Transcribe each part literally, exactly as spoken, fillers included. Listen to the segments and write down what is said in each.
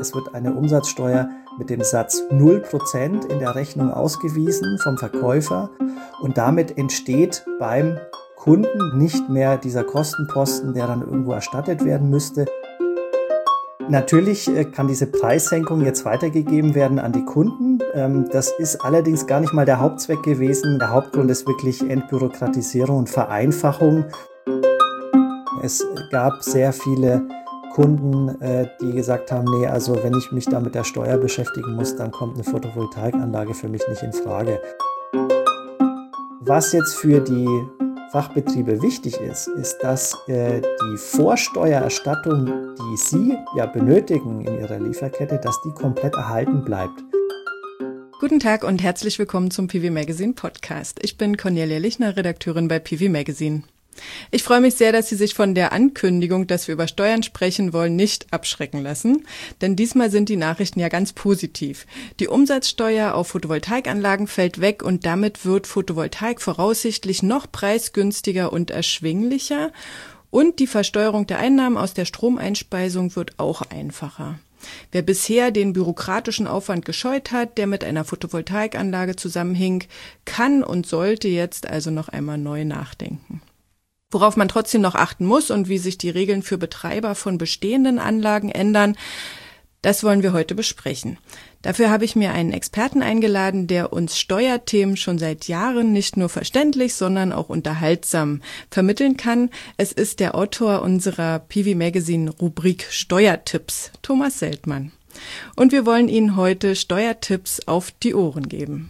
es wird eine Umsatzsteuer mit dem Satz null Prozent in der Rechnung ausgewiesen vom Verkäufer und damit entsteht beim Kunden nicht mehr dieser Kostenposten, der dann irgendwo erstattet werden müsste. Natürlich kann diese Preissenkung jetzt weitergegeben werden an die Kunden. Das ist allerdings gar nicht mal der Hauptzweck gewesen. Der Hauptgrund ist wirklich Entbürokratisierung und Vereinfachung. Es gab sehr viele Kunden, die gesagt haben, nee, also wenn ich mich da mit der Steuer beschäftigen muss, dann kommt eine Photovoltaikanlage für mich nicht in Frage. Was jetzt für die Fachbetriebe wichtig ist, ist, dass äh, die Vorsteuererstattung, die Sie ja benötigen in Ihrer Lieferkette, dass die komplett erhalten bleibt. Guten Tag und herzlich willkommen zum P V Magazine Podcast. Ich bin Cornelia Lichner, Redakteurin bei P V Magazine. Ich freue mich sehr, dass Sie sich von der Ankündigung, dass wir über Steuern sprechen wollen, nicht abschrecken lassen. Denn diesmal sind die Nachrichten ja ganz positiv. Die Umsatzsteuer auf Photovoltaikanlagen fällt weg und damit wird Photovoltaik voraussichtlich noch preisgünstiger und erschwinglicher. Und die Versteuerung der Einnahmen aus der Stromeinspeisung wird auch einfacher. Wer bisher den bürokratischen Aufwand gescheut hat, der mit einer Photovoltaikanlage zusammenhing, kann und sollte jetzt also noch einmal neu nachdenken. Worauf man trotzdem noch achten muss und wie sich die Regeln für Betreiber von bestehenden Anlagen ändern, das wollen wir heute besprechen. Dafür habe ich mir einen Experten eingeladen, der uns Steuerthemen schon seit Jahren nicht nur verständlich, sondern auch unterhaltsam vermitteln kann. Es ist der Autor unserer P V Magazine Rubrik Steuertipps, Thomas Seltmann. Und wir wollen Ihnen heute Steuertipps auf die Ohren geben.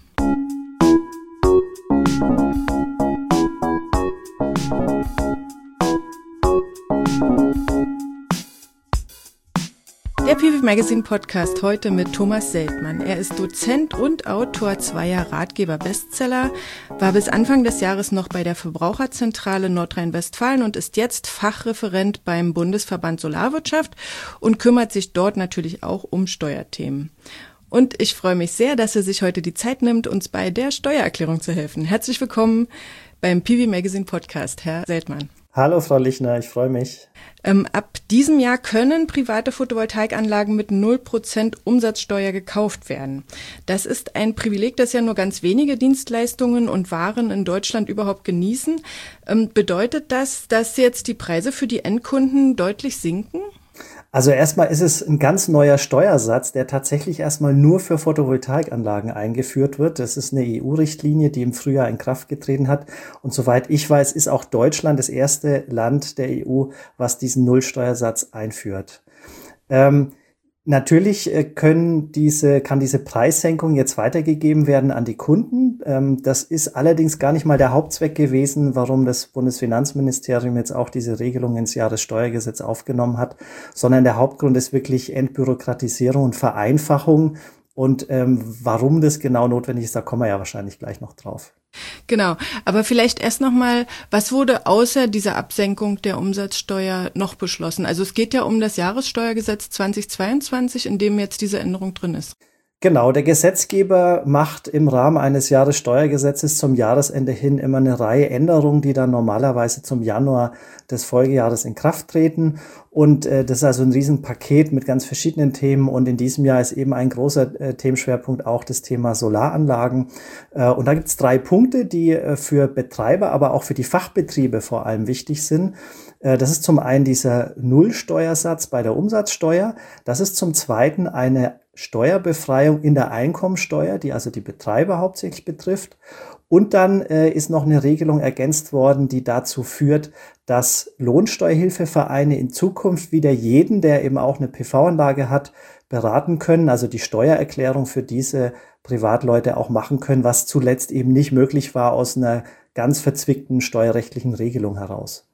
Der P V Magazine Podcast heute mit Thomas Seltmann. Er ist Dozent und Autor zweier Ratgeber-Bestseller, war bis Anfang des Jahres noch bei der Verbraucherzentrale Nordrhein-Westfalen und ist jetzt Fachreferent beim Bundesverband Solarwirtschaft und kümmert sich dort natürlich auch um Steuerthemen. Und ich freue mich sehr, dass er sich heute die Zeit nimmt, uns bei der Steuererklärung zu helfen. Herzlich willkommen beim P V Magazine Podcast, Herr Seltmann. Hallo Frau Lichner, ich freue mich. Ähm, ab diesem Jahr können private Photovoltaikanlagen mit null Prozent Umsatzsteuer gekauft werden. Das ist ein Privileg, das ja nur ganz wenige Dienstleistungen und Waren in Deutschland überhaupt genießen. Ähm, bedeutet das, dass jetzt die Preise für die Endkunden deutlich sinken? Also erstmal ist es ein ganz neuer Steuersatz, der tatsächlich erstmal nur für Photovoltaikanlagen eingeführt wird. Das ist eine E U-Richtlinie, die im Frühjahr in Kraft getreten hat. Und soweit ich weiß, ist auch Deutschland das erste Land der E U, was diesen Nullsteuersatz einführt. Ähm, Natürlich können diese, kann diese Preissenkung jetzt weitergegeben werden an die Kunden. Das ist allerdings gar nicht mal der Hauptzweck gewesen, warum das Bundesfinanzministerium jetzt auch diese Regelung ins Jahressteuergesetz aufgenommen hat, sondern der Hauptgrund ist wirklich Entbürokratisierung und Vereinfachung. Und ähm, warum das genau notwendig ist, da kommen wir ja wahrscheinlich gleich noch drauf. Genau, aber vielleicht erst nochmal, was wurde außer dieser Absenkung der Umsatzsteuer noch beschlossen? Also es geht ja um das Jahressteuergesetz zweitausendzweiundzwanzig, in dem jetzt diese Änderung drin ist. Genau, der Gesetzgeber macht im Rahmen eines Jahressteuergesetzes zum Jahresende hin immer eine Reihe Änderungen, die dann normalerweise zum Januar des Folgejahres in Kraft treten. Und äh, das ist also ein Riesenpaket mit ganz verschiedenen Themen. Und in diesem Jahr ist eben ein großer äh, Themenschwerpunkt auch das Thema Solaranlagen. Äh, und da gibt es drei Punkte, die äh, für Betreiber, aber auch für die Fachbetriebe vor allem wichtig sind. Äh, das ist zum einen dieser Nullsteuersatz bei der Umsatzsteuer. Das ist zum zweiten eine Steuerbefreiung in der Einkommensteuer, die also die Betreiber hauptsächlich betrifft. Und dann äh, ist noch eine Regelung ergänzt worden, die dazu führt, dass Lohnsteuerhilfevereine in Zukunft wieder jeden, der eben auch eine P V-Anlage hat, beraten können, also die Steuererklärung für diese Privatleute auch machen können, was zuletzt eben nicht möglich war aus einer ganz verzwickten steuerrechtlichen Regelung heraus.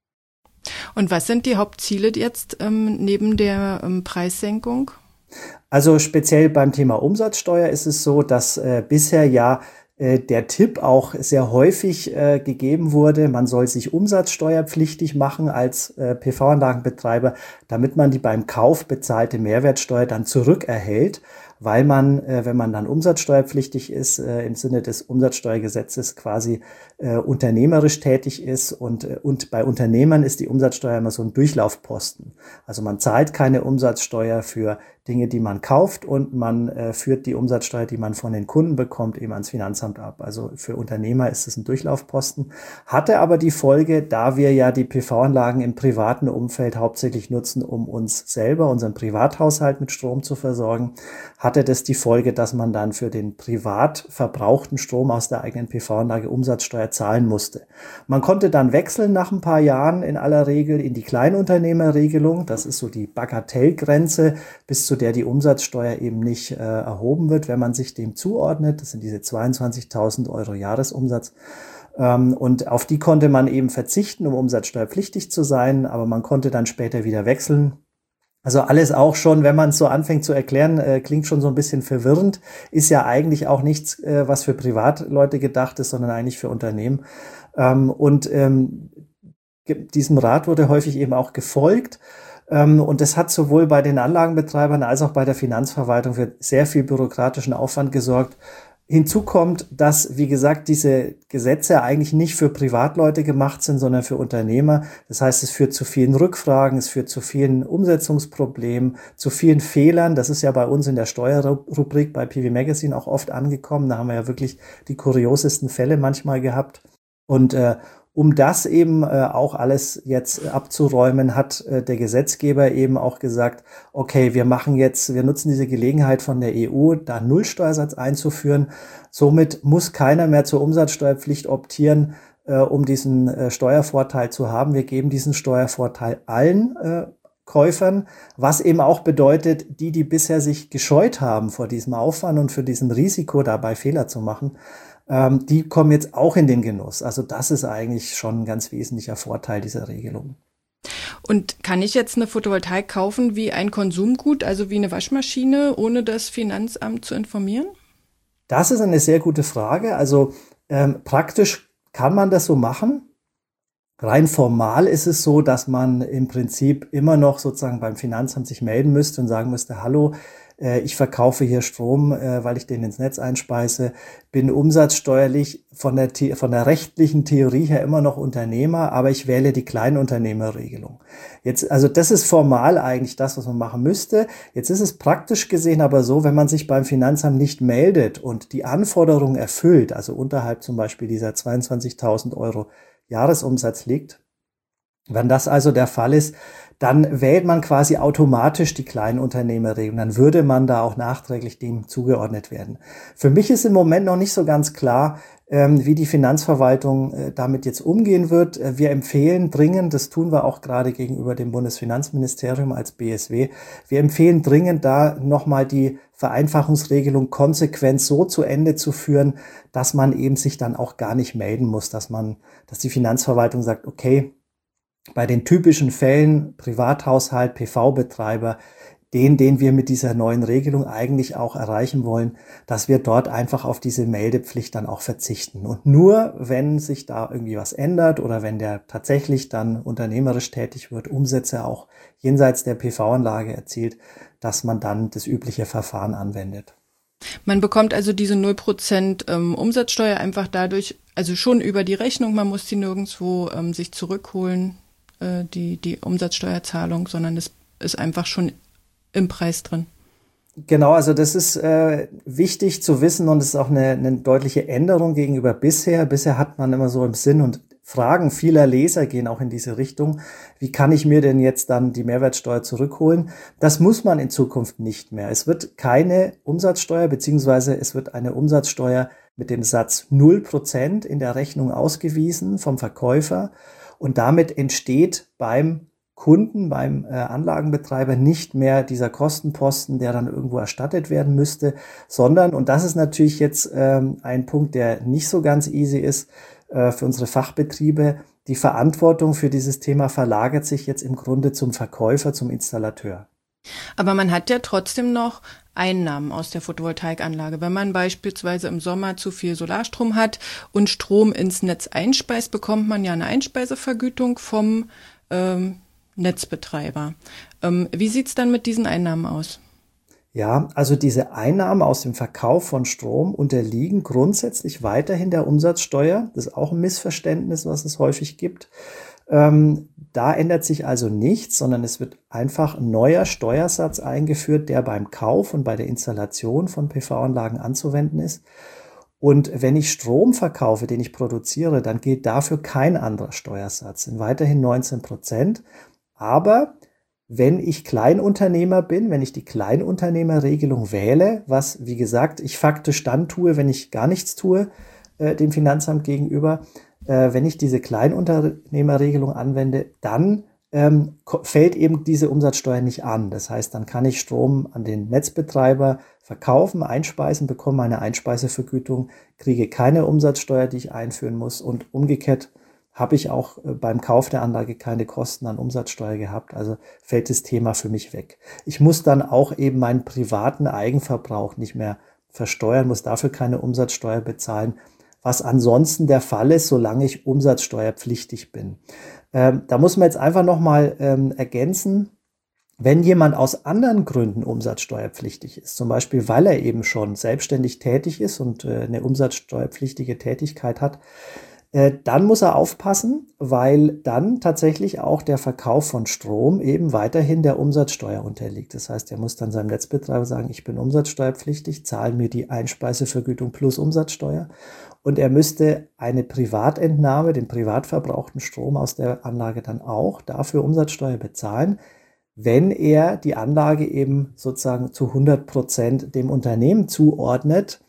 Und was sind die Hauptziele jetzt ähm, neben der ähm, Preissenkung? Also speziell beim Thema Umsatzsteuer ist es so, dass äh, bisher ja äh, der Tipp auch sehr häufig äh, gegeben wurde, man soll sich umsatzsteuerpflichtig machen als äh, P V-Anlagenbetreiber, damit man die beim Kauf bezahlte Mehrwertsteuer dann zurückerhält. weil man, äh, wenn man dann umsatzsteuerpflichtig ist, äh, im Sinne des Umsatzsteuergesetzes quasi äh, unternehmerisch tätig ist und, äh, und bei Unternehmern ist die Umsatzsteuer immer so ein Durchlaufposten. Also man zahlt keine Umsatzsteuer für Dinge, die man kauft und man äh, führt die Umsatzsteuer, die man von den Kunden bekommt, eben ans Finanzamt ab. Also für Unternehmer ist es ein Durchlaufposten. Hatte aber die Folge, da wir ja die P V-Anlagen im privaten Umfeld hauptsächlich nutzen, um uns selber, unseren Privathaushalt mit Strom zu versorgen, hatte das die Folge, dass man dann für den privat verbrauchten Strom aus der eigenen P V-Anlage Umsatzsteuer zahlen musste. Man konnte dann wechseln nach ein paar Jahren in aller Regel in die Kleinunternehmerregelung. Das ist so die Bagatellgrenze, bis zu der die Umsatzsteuer eben nicht äh, erhoben wird, wenn man sich dem zuordnet. Das sind diese zweiundzwanzigtausend Euro Jahresumsatz. Ähm, und auf die konnte man eben verzichten, um umsatzsteuerpflichtig zu sein, aber man konnte dann später wieder wechseln. Also alles auch schon, wenn man es so anfängt zu erklären, äh, klingt schon so ein bisschen verwirrend, ist ja eigentlich auch nichts, äh, was für Privatleute gedacht ist, sondern eigentlich für Unternehmen. Ähm, und ähm, diesem Rat wurde häufig eben auch gefolgt. Und das hat sowohl bei den Anlagenbetreibern als auch bei der Finanzverwaltung für sehr viel bürokratischen Aufwand gesorgt. Hinzu kommt, dass, wie gesagt, diese Gesetze eigentlich nicht für Privatleute gemacht sind, sondern für Unternehmer. Das heißt, es führt zu vielen Rückfragen, es führt zu vielen Umsetzungsproblemen, zu vielen Fehlern. Das ist ja bei uns in der Steuerrubrik bei P V Magazine auch oft angekommen. Da haben wir ja wirklich die kuriosesten Fälle manchmal gehabt. Und äh, Um das eben äh, auch alles jetzt abzuräumen, hat äh, der Gesetzgeber eben auch gesagt, okay, wir machen jetzt, wir nutzen diese Gelegenheit von der E U, da einen Nullsteuersatz einzuführen. Somit muss keiner mehr zur Umsatzsteuerpflicht optieren, äh, um diesen äh, Steuervorteil zu haben. Wir geben diesen Steuervorteil allen äh, Käufern, was eben auch bedeutet, die, die bisher sich gescheut haben vor diesem Aufwand und für diesem Risiko dabei Fehler zu machen, die kommen jetzt auch in den Genuss. Also das ist eigentlich schon ein ganz wesentlicher Vorteil dieser Regelung. Und kann ich jetzt eine Photovoltaik kaufen wie ein Konsumgut, also wie eine Waschmaschine, ohne das Finanzamt zu informieren? Das ist eine sehr gute Frage. Also ähm, praktisch kann man das so machen. Rein formal ist es so, dass man im Prinzip immer noch sozusagen beim Finanzamt sich melden müsste und sagen müsste, hallo, ich verkaufe hier Strom, weil ich den ins Netz einspeise, bin umsatzsteuerlich von der, von der rechtlichen Theorie her immer noch Unternehmer, aber ich wähle die Kleinunternehmerregelung. Jetzt, also das ist formal eigentlich das, was man machen müsste. Jetzt ist es praktisch gesehen aber so, wenn man sich beim Finanzamt nicht meldet und die Anforderungen erfüllt, also unterhalb zum Beispiel dieser zweiundzwanzigtausend Euro Jahresumsatz liegt, wenn das also der Fall ist, dann wählt man quasi automatisch die Kleinunternehmerregelung. Dann würde man da auch nachträglich dem zugeordnet werden. Für mich ist im Moment noch nicht so ganz klar, ähm, wie die Finanzverwaltung äh, damit jetzt umgehen wird. Äh, wir empfehlen dringend, das tun wir auch gerade gegenüber dem Bundesfinanzministerium als B S W, wir empfehlen dringend, da nochmal die Vereinfachungsregelung konsequent so zu Ende zu führen, dass man eben sich dann auch gar nicht melden muss, dass man, dass die Finanzverwaltung sagt, okay, bei den typischen Fällen, Privathaushalt, P V-Betreiber, den, den wir mit dieser neuen Regelung eigentlich auch erreichen wollen, dass wir dort einfach auf diese Meldepflicht dann auch verzichten. Und nur, wenn sich da irgendwie was ändert oder wenn der tatsächlich dann unternehmerisch tätig wird, Umsätze auch jenseits der P V-Anlage erzielt, dass man dann das übliche Verfahren anwendet. Man bekommt also diese null Prozent ähm, Umsatzsteuer einfach dadurch, also schon über die Rechnung, man muss die nirgendwo ähm, sich zurückholen, äh, die, die Umsatzsteuerzahlung, sondern es ist einfach schon im Preis drin. Genau, also das ist äh, wichtig zu wissen und es ist auch eine, eine deutliche Änderung gegenüber bisher. Bisher hat man immer so im Sinn und Fragen vieler Leser gehen auch in diese Richtung. Wie kann ich mir denn jetzt dann die Mehrwertsteuer zurückholen? Das muss man in Zukunft nicht mehr. Es wird keine Umsatzsteuer beziehungsweise es wird eine Umsatzsteuer mit dem Satz null Prozent in der Rechnung ausgewiesen vom Verkäufer und damit entsteht beim Kunden, beim äh, Anlagenbetreiber nicht mehr dieser Kostenposten, der dann irgendwo erstattet werden müsste, sondern, und das ist natürlich jetzt ähm, ein Punkt, der nicht so ganz easy ist äh, für unsere Fachbetriebe, die Verantwortung für dieses Thema verlagert sich jetzt im Grunde zum Verkäufer, zum Installateur. Aber man hat ja trotzdem noch Einnahmen aus der Photovoltaikanlage. Wenn man beispielsweise im Sommer zu viel Solarstrom hat und Strom ins Netz einspeist, bekommt man ja eine Einspeisevergütung vom ähm, Netzbetreiber. Ähm, wie sieht's dann mit diesen Einnahmen aus? Ja, also diese Einnahmen aus dem Verkauf von Strom unterliegen grundsätzlich weiterhin der Umsatzsteuer. Das ist auch ein Missverständnis, was es häufig gibt. Ähm, da ändert sich also nichts, sondern es wird einfach ein neuer Steuersatz eingeführt, der beim Kauf und bei der Installation von P V-Anlagen anzuwenden ist. Und wenn ich Strom verkaufe, den ich produziere, dann gilt dafür kein anderer Steuersatz, sind weiterhin neunzehn Prozent. Aber wenn ich Kleinunternehmer bin, wenn ich die Kleinunternehmerregelung wähle, was, wie gesagt, ich faktisch dann tue, wenn ich gar nichts tue, äh, dem Finanzamt gegenüber, äh, wenn ich diese Kleinunternehmerregelung anwende, dann ähm, fällt eben diese Umsatzsteuer nicht an. Das heißt, dann kann ich Strom an den Netzbetreiber verkaufen, einspeisen, bekomme meine Einspeisevergütung, kriege keine Umsatzsteuer, die ich einführen muss, und umgekehrt habe ich auch beim Kauf der Anlage keine Kosten an Umsatzsteuer gehabt, also fällt das Thema für mich weg. Ich muss dann auch eben meinen privaten Eigenverbrauch nicht mehr versteuern, muss dafür keine Umsatzsteuer bezahlen, was ansonsten der Fall ist, solange ich umsatzsteuerpflichtig bin. Ähm, da muss man jetzt einfach nochmal ähm, ergänzen, wenn jemand aus anderen Gründen umsatzsteuerpflichtig ist, zum Beispiel weil er eben schon selbstständig tätig ist und äh, eine umsatzsteuerpflichtige Tätigkeit hat, dann muss er aufpassen, weil dann tatsächlich auch der Verkauf von Strom eben weiterhin der Umsatzsteuer unterliegt. Das heißt, er muss dann seinem Netzbetreiber sagen, ich bin umsatzsteuerpflichtig, zahle mir die Einspeisevergütung plus Umsatzsteuer. Und er müsste eine Privatentnahme, den privat verbrauchten Strom aus der Anlage dann auch dafür Umsatzsteuer bezahlen, wenn er die Anlage eben sozusagen zu hundert Prozent dem Unternehmen zuordnet.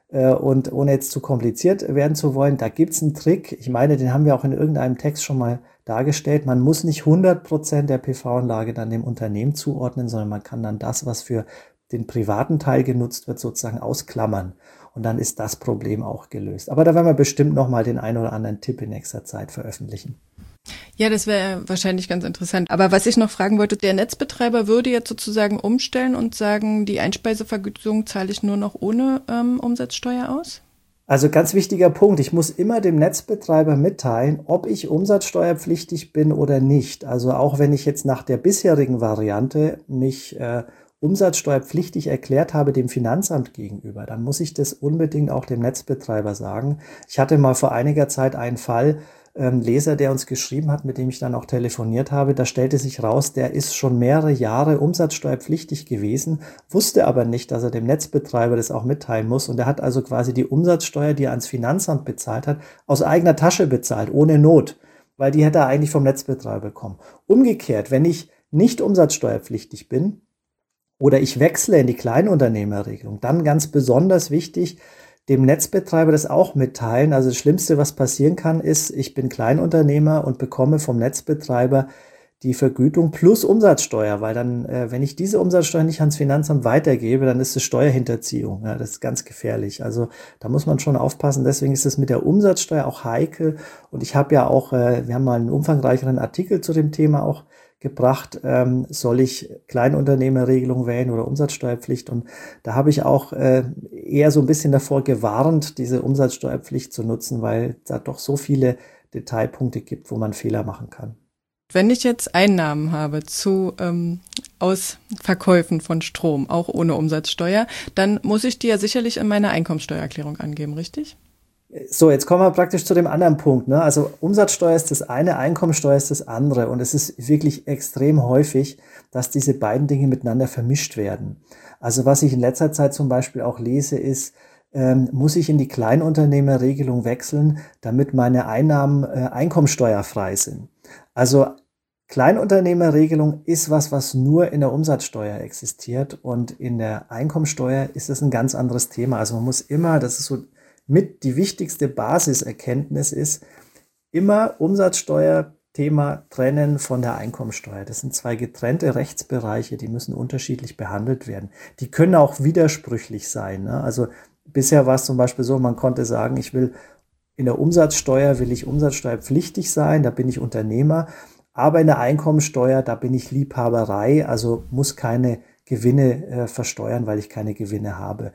Und ohne jetzt zu kompliziert werden zu wollen, da gibt es einen Trick. Ich meine, den haben wir auch in irgendeinem Text schon mal dargestellt. Man muss nicht hundert Prozent der P V-Anlage dann dem Unternehmen zuordnen, sondern man kann dann das, was für den privaten Teil genutzt wird, sozusagen ausklammern. Und dann ist das Problem auch gelöst. Aber da werden wir bestimmt noch mal den einen oder anderen Tipp in nächster Zeit veröffentlichen. Ja, das wäre wahrscheinlich ganz interessant. Aber was ich noch fragen wollte, der Netzbetreiber würde jetzt sozusagen umstellen und sagen, die Einspeisevergütung zahle ich nur noch ohne ähm, Umsatzsteuer aus? Also ganz wichtiger Punkt, ich muss immer dem Netzbetreiber mitteilen, ob ich umsatzsteuerpflichtig bin oder nicht. Also auch wenn ich jetzt nach der bisherigen Variante mich äh, umsatzsteuerpflichtig erklärt habe dem Finanzamt gegenüber, dann muss ich das unbedingt auch dem Netzbetreiber sagen. Ich hatte mal vor einiger Zeit einen Fall, ähm, Leser, der uns geschrieben hat, mit dem ich dann auch telefoniert habe, da stellte sich raus, der ist schon mehrere Jahre umsatzsteuerpflichtig gewesen, wusste aber nicht, dass er dem Netzbetreiber das auch mitteilen muss, und er hat also quasi die Umsatzsteuer, die er ans Finanzamt bezahlt hat, aus eigener Tasche bezahlt, ohne Not, weil die hätte er eigentlich vom Netzbetreiber bekommen. Umgekehrt, wenn ich nicht umsatzsteuerpflichtig bin oder ich wechsle in die Kleinunternehmerregelung, dann ganz besonders wichtig, dem Netzbetreiber das auch mitteilen. Also das Schlimmste, was passieren kann, ist, ich bin Kleinunternehmer und bekomme vom Netzbetreiber die Vergütung plus Umsatzsteuer, weil dann, äh, wenn ich diese Umsatzsteuer nicht ans Finanzamt weitergebe, dann ist es Steuerhinterziehung. Ja, das ist ganz gefährlich. Also da muss man schon aufpassen. Deswegen ist es mit der Umsatzsteuer auch heikel. Und ich habe ja auch, äh, wir haben mal einen umfangreicheren Artikel zu dem Thema auch gebracht, ähm, soll ich Kleinunternehmerregelung wählen oder Umsatzsteuerpflicht, und da habe ich auch äh, eher so ein bisschen davor gewarnt, diese Umsatzsteuerpflicht zu nutzen, weil es da doch so viele Detailpunkte gibt, wo man Fehler machen kann. Wenn ich jetzt Einnahmen habe zu ähm, aus Verkäufen von Strom, auch ohne Umsatzsteuer, dann muss ich die ja sicherlich in meiner Einkommensteuererklärung angeben, richtig? So, jetzt kommen wir praktisch zu dem anderen Punkt, ne? Also Umsatzsteuer ist das eine, Einkommensteuer ist das andere, und es ist wirklich extrem häufig, dass diese beiden Dinge miteinander vermischt werden. Also was ich in letzter Zeit zum Beispiel auch lese, ist, ähm, muss ich in die Kleinunternehmerregelung wechseln, damit meine Einnahmen äh, einkommensteuerfrei sind. Also Kleinunternehmerregelung ist was, was nur in der Umsatzsteuer existiert, und in der Einkommensteuer ist es ein ganz anderes Thema. Also man muss immer, das ist so mit die wichtigste Basiserkenntnis ist, immer Umsatzsteuerthema trennen von der Einkommensteuer. Das sind zwei getrennte Rechtsbereiche, die müssen unterschiedlich behandelt werden. Die können auch widersprüchlich sein, ne? Also bisher war es zum Beispiel so, man konnte sagen, ich will in der Umsatzsteuer, will ich umsatzsteuerpflichtig sein, da bin ich Unternehmer, aber in der Einkommensteuer, da bin ich Liebhaberei, also muss keine Gewinne äh, versteuern, weil ich keine Gewinne habe.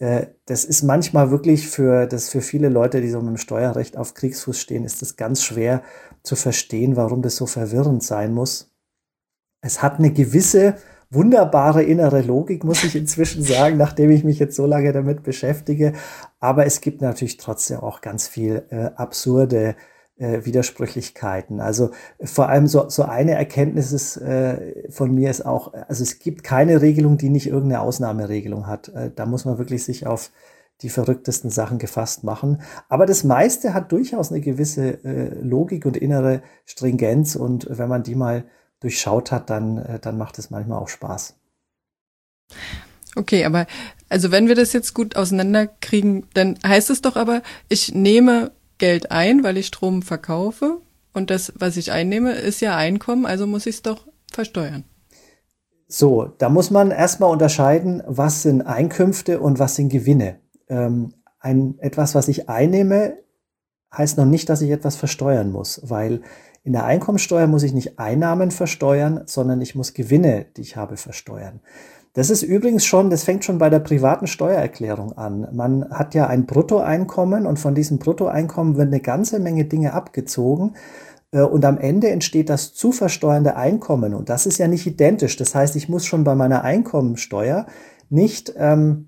Das ist manchmal wirklich für, das für viele Leute, die so mit dem Steuerrecht auf Kriegsfuß stehen, ist das ganz schwer zu verstehen, warum das so verwirrend sein muss. Es hat eine gewisse wunderbare innere Logik, muss ich inzwischen sagen, nachdem ich mich jetzt so lange damit beschäftige. Aber es gibt natürlich trotzdem auch ganz viel äh, absurde äh, Widersprüchlichkeiten. Also vor allem so, so eine Erkenntnis ist, äh, von mir ist auch, also es gibt keine Regelung, die nicht irgendeine Ausnahmeregelung hat. Äh, da muss man wirklich sich auf die verrücktesten Sachen gefasst machen. Aber das meiste hat durchaus eine gewisse äh, Logik und innere Stringenz. Und wenn man die mal durchschaut hat, dann, äh, dann macht es manchmal auch Spaß. Okay, aber also wenn wir das jetzt gut auseinanderkriegen, dann heißt es doch aber, ich nehme Geld ein, weil ich Strom verkaufe. Und das, was ich einnehme, ist ja Einkommen, also muss ich es doch versteuern. So, da muss man erstmal unterscheiden, was sind Einkünfte und was sind Gewinne. Ähm, ein, etwas, was ich einnehme, heißt noch nicht, dass ich etwas versteuern muss, weil in der Einkommensteuer muss ich nicht Einnahmen versteuern, sondern ich muss Gewinne, die ich habe, versteuern. Das ist übrigens schon, das fängt schon bei der privaten Steuererklärung an. Man hat ja ein Bruttoeinkommen und von diesem Bruttoeinkommen wird eine ganze Menge Dinge abgezogen. Und am Ende entsteht das zu versteuernde Einkommen. Und das ist ja nicht identisch. Das heißt, ich muss schon bei meiner Einkommensteuer nicht ähm,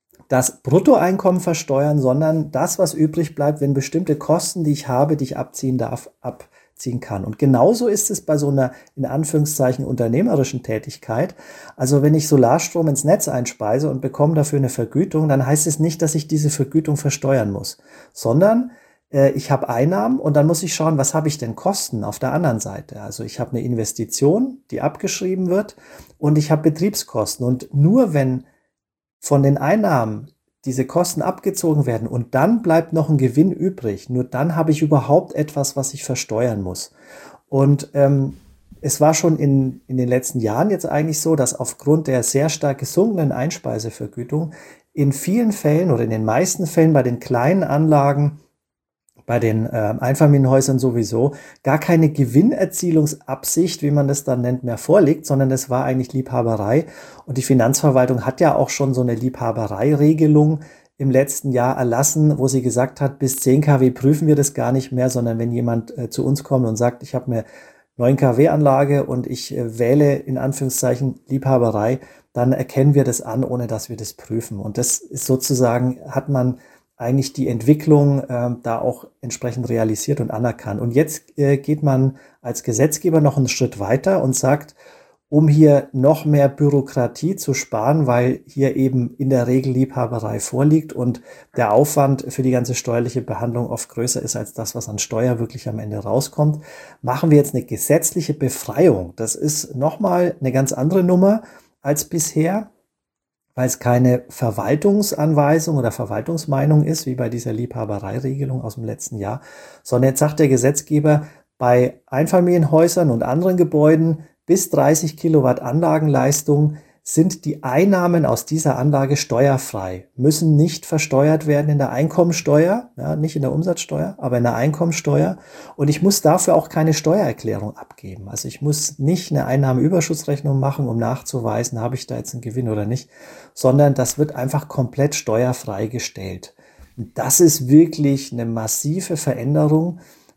das Bruttoeinkommen versteuern, sondern das, was übrig bleibt, wenn bestimmte Kosten, die ich habe, die ich abziehen darf, abziehen kann. Und genauso ist es bei so einer, in Anführungszeichen, unternehmerischen Tätigkeit. Also wenn ich Solarstrom ins Netz einspeise und bekomme dafür eine Vergütung, dann heißt es nicht, dass ich diese Vergütung versteuern muss, sondern äh, ich habe Einnahmen und dann muss ich schauen, was habe ich denn Kosten auf der anderen Seite. Also ich habe eine Investition, die abgeschrieben wird und ich habe Betriebskosten. Und nur wenn von den Einnahmen diese Kosten abgezogen werden und dann bleibt noch ein Gewinn übrig, nur dann habe ich überhaupt etwas, was ich versteuern muss. Und ähm, es war schon in, in den letzten Jahren jetzt eigentlich so, dass aufgrund der sehr stark gesunkenen Einspeisevergütung in vielen Fällen oder in den meisten Fällen bei den kleinen Anlagen, bei den äh, Einfamilienhäusern sowieso, gar keine Gewinnerzielungsabsicht, wie man das dann nennt, mehr vorliegt, sondern es war eigentlich Liebhaberei. Und die Finanzverwaltung hat ja auch schon so eine Liebhabereiregelung im letzten Jahr erlassen, wo sie gesagt hat, bis zehn Kilowatt prüfen wir das gar nicht mehr, sondern wenn jemand äh, zu uns kommt und sagt, ich habe eine neun Kilowatt Anlage und ich äh, wähle in Anführungszeichen Liebhaberei, dann erkennen wir das an, ohne dass wir das prüfen. Und das ist sozusagen, hat man eigentlich die Entwicklung äh, da auch entsprechend realisiert und anerkannt. Und jetzt äh, geht man als Gesetzgeber noch einen Schritt weiter und sagt, um hier noch mehr Bürokratie zu sparen, weil hier eben in der Regel Liebhaberei vorliegt und der Aufwand für die ganze steuerliche Behandlung oft größer ist als das, was an Steuer wirklich am Ende rauskommt, machen wir jetzt eine gesetzliche Befreiung. Das ist nochmal eine ganz andere Nummer als bisher, weil es keine Verwaltungsanweisung oder Verwaltungsmeinung ist, wie bei dieser Liebhabereiregelung aus dem letzten Jahr, sondern jetzt sagt der Gesetzgeber, bei Einfamilienhäusern und anderen Gebäuden bis dreißig Kilowatt Anlagenleistung sind die Einnahmen aus dieser Anlage steuerfrei, müssen nicht versteuert werden in der Einkommensteuer, ja, nicht in der Umsatzsteuer, aber in der Einkommensteuer. Und ich muss dafür auch keine Steuererklärung abgeben. Also ich muss nicht eine Einnahmenüberschussrechnung machen, um nachzuweisen, habe ich da jetzt einen Gewinn oder nicht, sondern das wird einfach komplett steuerfrei gestellt. Und das ist wirklich eine massive Veränderung.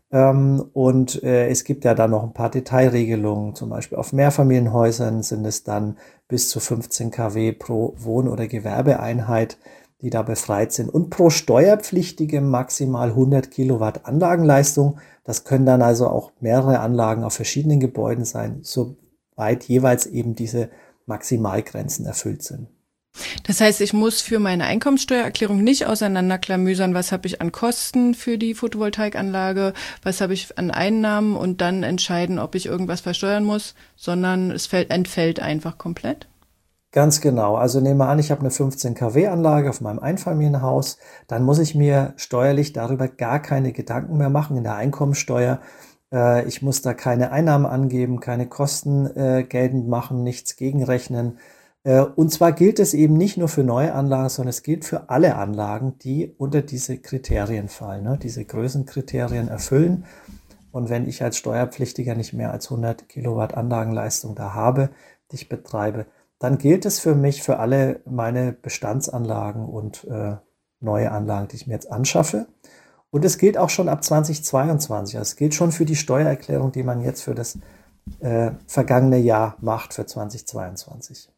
Und äh, es gibt ja da noch ein paar Detailregelungen, zum Beispiel auf Mehrfamilienhäusern sind es dann bis zu fünfzehn Kilowatt pro Wohn- oder Gewerbeeinheit, die da befreit sind. Und pro Steuerpflichtige maximal hundert Kilowatt Anlagenleistung. Das können dann also auch mehrere Anlagen auf verschiedenen Gebäuden sein, soweit jeweils eben diese Maximalgrenzen erfüllt sind. Das heißt, ich muss für meine Einkommensteuererklärung nicht auseinanderklamüsern, was habe ich an Kosten für die Photovoltaikanlage, was habe ich an Einnahmen und dann entscheiden, ob ich irgendwas versteuern muss, sondern es fällt, entfällt einfach komplett? Ganz genau. Also nehmen wir an, ich habe eine fünfzehn Kilowatt Anlage auf meinem Einfamilienhaus, dann muss ich mir steuerlich darüber gar keine Gedanken mehr machen in der Einkommensteuer. Äh, ich muss da keine Einnahmen angeben, keine Kosten äh, geltend machen, nichts gegenrechnen. Und zwar gilt es eben nicht nur für neue Anlagen, sondern es gilt für alle Anlagen, die unter diese Kriterien fallen, ne? Diese Größenkriterien erfüllen. Und wenn ich als Steuerpflichtiger nicht mehr als hundert Kilowatt Anlagenleistung da habe, die ich betreibe, dann gilt es für mich, für alle meine Bestandsanlagen und äh, neue Anlagen, die ich mir jetzt anschaffe. Und es gilt auch schon ab zwanzig zweiundzwanzig. Also es gilt schon für die Steuererklärung, die man jetzt für das äh, vergangene Jahr macht für zweitausendzweiundzwanzig.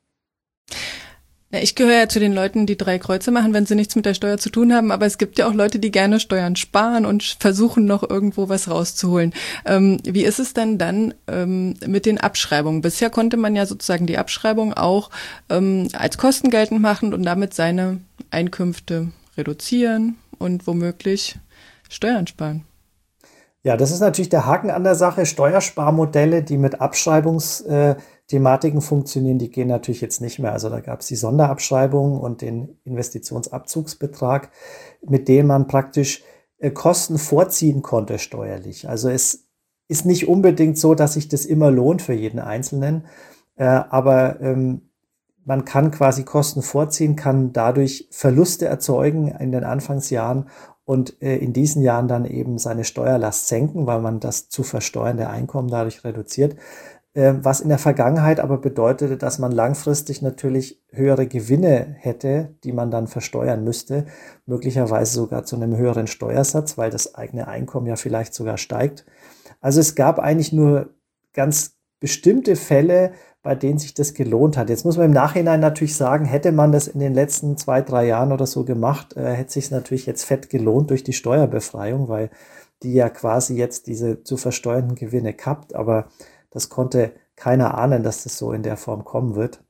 Ja, ich gehöre ja zu den Leuten, die drei Kreuze machen, wenn sie nichts mit der Steuer zu tun haben. Aber es gibt ja auch Leute, die gerne Steuern sparen und versuchen noch irgendwo was rauszuholen. Ähm, wie ist es denn dann ähm, mit den Abschreibungen? Bisher konnte man ja sozusagen die Abschreibung auch ähm, als Kosten geltend machen und damit seine Einkünfte reduzieren und womöglich Steuern sparen. Ja, das ist natürlich der Haken an der Sache. Steuersparmodelle, die mit Abschreibungsthematiken funktionieren, die gehen natürlich jetzt nicht mehr. Also da gab es die Sonderabschreibung und den Investitionsabzugsbetrag, mit denen man praktisch äh, Kosten vorziehen konnte steuerlich. Also es ist nicht unbedingt so, dass sich das immer lohnt für jeden Einzelnen, äh, aber ähm, man kann quasi Kosten vorziehen, kann dadurch Verluste erzeugen in den Anfangsjahren und äh, in diesen Jahren dann eben seine Steuerlast senken, weil man das zu versteuernde Einkommen dadurch reduziert. Äh, was in der Vergangenheit aber bedeutete, dass man langfristig natürlich höhere Gewinne hätte, die man dann versteuern müsste, möglicherweise sogar zu einem höheren Steuersatz, weil das eigene Einkommen ja vielleicht sogar steigt. Also es gab eigentlich nur ganz bestimmte Fälle, bei denen sich das gelohnt hat. Jetzt muss man im Nachhinein natürlich sagen, hätte man das in den letzten zwei, drei Jahren oder so gemacht, äh, hätte sich natürlich jetzt fett gelohnt durch die Steuerbefreiung, weil die ja quasi jetzt diese zu versteuernden Gewinne kappt, aber das konnte keiner ahnen, dass das so in der Form kommen wird.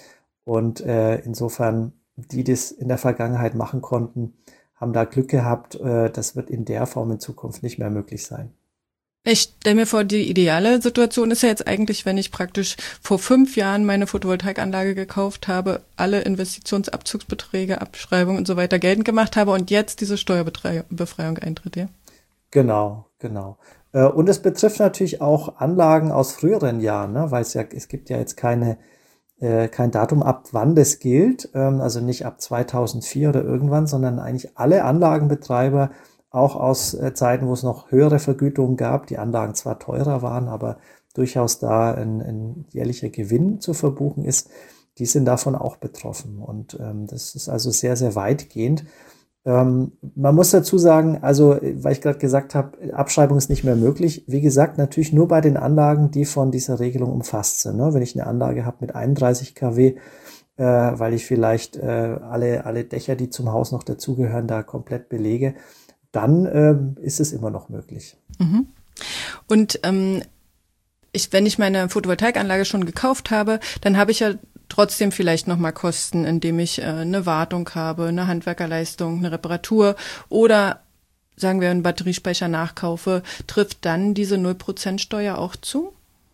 Und äh, insofern, die das in der Vergangenheit machen konnten, haben da Glück gehabt. Äh, das wird in der Form in Zukunft nicht mehr möglich sein. Ich stelle mir vor, die ideale Situation ist ja jetzt eigentlich, wenn ich praktisch vor fünf Jahren meine Photovoltaikanlage gekauft habe, alle Investitionsabzugsbeträge, Abschreibungen und so weiter geltend gemacht habe und jetzt diese Steuerbefreiung eintritt, ja? Genau, genau. Und es betrifft natürlich auch Anlagen aus früheren Jahren, ne? Weil es ja, es gibt ja jetzt keine, äh, kein Datum, ab wann das gilt, ähm, also nicht ab zweitausendvier oder irgendwann, sondern eigentlich alle Anlagenbetreiber, auch aus äh, Zeiten, wo es noch höhere Vergütungen gab, die Anlagen zwar teurer waren, aber durchaus da ein, ein jährlicher Gewinn zu verbuchen ist, die sind davon auch betroffen. Und ähm, das ist also sehr, sehr weitgehend. Ähm, man muss dazu sagen, also, weil ich gerade gesagt habe, Abschreibung ist nicht mehr möglich. Wie gesagt, natürlich nur bei den Anlagen, die von dieser Regelung umfasst sind. Ne? Wenn ich eine Anlage habe mit einunddreißig Kilowatt, äh, weil ich vielleicht äh, alle, alle Dächer, die zum Haus noch dazugehören, da komplett belege, dann ähm, ist es immer noch möglich. Mhm. Und ähm, ich, wenn ich meine Photovoltaikanlage schon gekauft habe, dann habe ich ja trotzdem vielleicht nochmal Kosten, indem ich äh, eine Wartung habe, eine Handwerkerleistung, eine Reparatur oder, sagen wir, einen Batteriespeicher nachkaufe. Trifft dann diese null Prozent Steuer auch zu?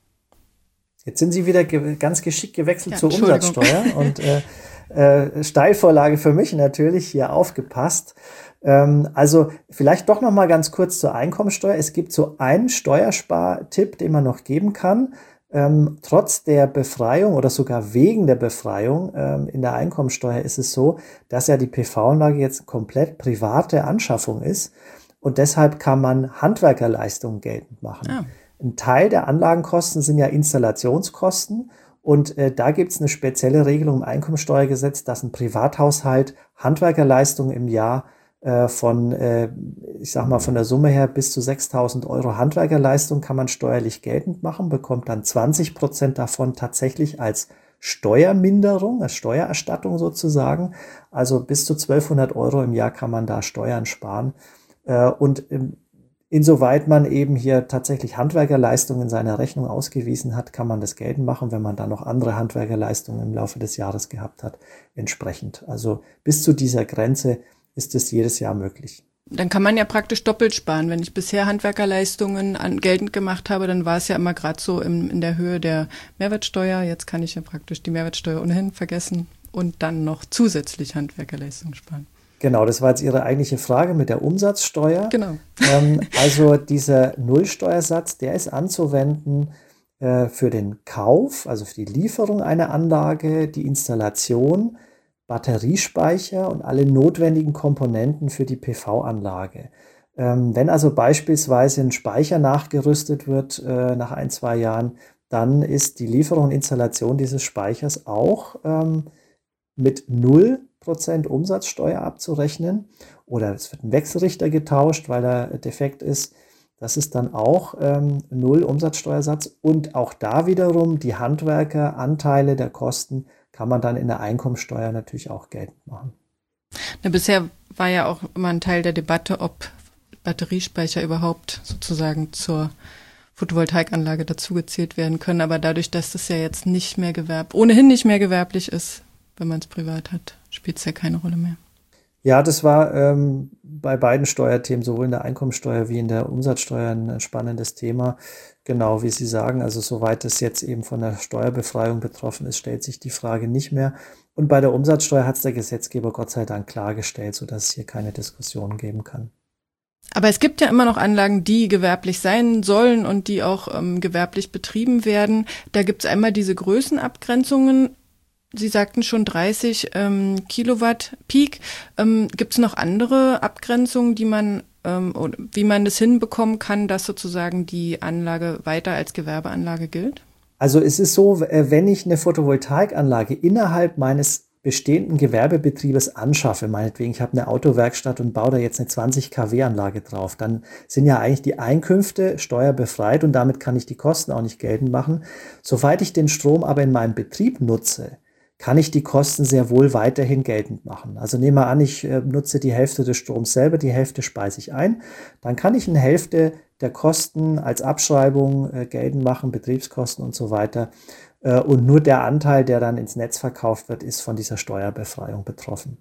Jetzt sind Sie wieder ge- ganz geschickt gewechselt Ja, zur Umsatzsteuer und äh, äh, Steilvorlage für mich natürlich, hier aufgepasst. Ähm, also vielleicht doch noch mal ganz kurz zur Einkommensteuer. Es gibt so einen Steuerspartipp, den man noch geben kann. Ähm, trotz der Befreiung oder sogar wegen der Befreiung ähm, in der Einkommensteuer ist es so, dass ja die P V-Anlage jetzt komplett private Anschaffung ist und deshalb kann man Handwerkerleistungen geltend machen. Ah. Ein Teil der Anlagenkosten sind ja Installationskosten und äh, da gibt es eine spezielle Regelung im Einkommensteuergesetz, dass ein Privathaushalt Handwerkerleistungen im Jahr äh, von, äh, ich sag mal, von der Summe her bis zu sechstausend Euro Handwerkerleistung kann man steuerlich geltend machen, bekommt dann zwanzig Prozent davon tatsächlich als Steuerminderung, als Steuererstattung sozusagen. Also bis zu zwölfhundert Euro im Jahr kann man da Steuern sparen. Äh, und ähm, Insoweit man eben hier tatsächlich Handwerkerleistungen in seiner Rechnung ausgewiesen hat, kann man das geltend machen, wenn man dann noch andere Handwerkerleistungen im Laufe des Jahres gehabt hat, entsprechend. Also bis zu dieser Grenze ist es jedes Jahr möglich. Dann kann man ja praktisch doppelt sparen. Wenn ich bisher Handwerkerleistungen an, geltend gemacht habe, dann war es ja immer gerade so in, in der Höhe der Mehrwertsteuer. Jetzt kann ich ja praktisch die Mehrwertsteuer ohnehin vergessen und dann noch zusätzlich Handwerkerleistungen sparen. Genau, das war jetzt Ihre eigentliche Frage mit der Umsatzsteuer. Genau. Ähm, also dieser Nullsteuersatz, der ist anzuwenden äh, für den Kauf, also für die Lieferung einer Anlage, die Installation, Batteriespeicher und alle notwendigen Komponenten für die P V-Anlage. Ähm, wenn also beispielsweise ein Speicher nachgerüstet wird äh, nach ein, zwei Jahren, dann ist die Lieferung und Installation dieses Speichers auch ähm, mit null Prozent Umsatzsteuer abzurechnen oder es wird ein Wechselrichter getauscht, weil er defekt ist. Das ist dann auch ähm, null Umsatzsteuersatz. Und auch da wiederum die Handwerkeranteile der Kosten kann man dann in der Einkommensteuer natürlich auch geltend machen. Na, bisher war ja auch immer ein Teil der Debatte, ob Batteriespeicher überhaupt sozusagen zur Photovoltaikanlage dazugezählt werden können. Aber dadurch, dass das ja jetzt nicht mehr gewerb, ohnehin nicht mehr gewerblich ist, wenn man es privat hat, spielt es ja keine Rolle mehr. Ja, das war ähm, bei beiden Steuerthemen, sowohl in der Einkommensteuer wie in der Umsatzsteuer, ein spannendes Thema. Genau wie Sie sagen, also soweit es jetzt eben von der Steuerbefreiung betroffen ist, stellt sich die Frage nicht mehr. Und bei der Umsatzsteuer hat es der Gesetzgeber Gott sei Dank klargestellt, sodass es hier keine Diskussion geben kann. Aber es gibt ja immer noch Anlagen, die gewerblich sein sollen und die auch ähm, gewerblich betrieben werden. Da gibt es einmal diese Größenabgrenzungen. Sie sagten schon dreißig ähm, Kilowatt Peak. Ähm, gibt es noch andere Abgrenzungen, die man, ähm, oder wie man das hinbekommen kann, dass sozusagen die Anlage weiter als Gewerbeanlage gilt? Also es ist so, wenn ich eine Photovoltaikanlage innerhalb meines bestehenden Gewerbebetriebes anschaffe, meinetwegen, ich habe eine Autowerkstatt und baue da jetzt eine zwanzig Kilowatt Anlage drauf, dann sind ja eigentlich die Einkünfte steuerbefreit und damit kann ich die Kosten auch nicht geltend machen. Soweit ich den Strom aber in meinem Betrieb nutze, kann ich die Kosten sehr wohl weiterhin geltend machen. Also nehmen wir an, ich äh, nutze die Hälfte des Stroms selber, die Hälfte speise ich ein, dann kann ich eine Hälfte der Kosten als Abschreibung äh, geltend machen, Betriebskosten und so weiter. Äh, und nur der Anteil, der dann ins Netz verkauft wird, ist von dieser Steuerbefreiung betroffen.